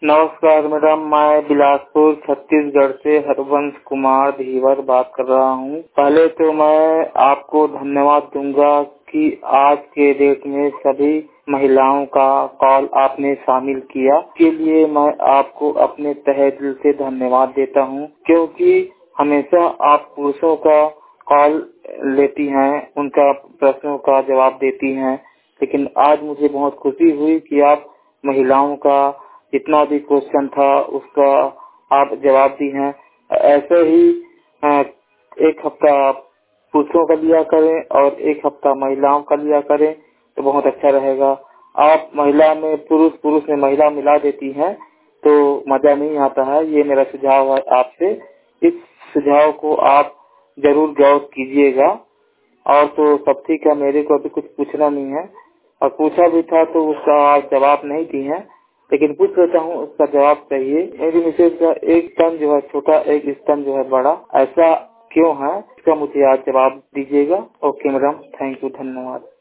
नमस्कार मैडम, मैं बिलासपुर छत्तीसगढ़ से हरवंश कुमार धीवर बात कर रहा हूँ। पहले तो मैं आपको धन्यवाद दूंगा कि आज के डेट में सभी महिलाओं का कॉल आपने शामिल किया। के लिए मैं आपको अपने तहे दिल से धन्यवाद देता हूँ, क्योंकि हमेशा आप पुरुषों का कॉल लेती हैं, उनका प्रश्नों का जवाब देती हैं, लेकिन आज मुझे बहुत खुशी हुई कि आप महिलाओं का जितना भी क्वेश्चन था उसका आप जवाब दी हैं। ऐसे ही एक हफ्ता पुरुषों का लिया करें और एक हफ्ता महिलाओं का लिया करें तो बहुत अच्छा रहेगा। आप महिला में पुरुष, पुरुष में महिला मिला देती हैं तो मजा नहीं आता है। ये मेरा सुझाव है आपसे। इस सुझाव को आप जरूर गौर कीजिएगा। और तो सब ठीक है, मेरे को अभी कुछ पूछना नहीं है, और पूछा भी था तो उसका आप जवाब नहीं दी है, लेकिन पूछ लेता हूँ, उसका जवाब चाहिए। मेरी मिसेज का एक स्तन जो है छोटा, एक स्तन जो है बड़ा, ऐसा क्यों है? इसका मुझे आज जवाब दीजिएगा। ओके मैडम, थैंक यू, धन्यवाद।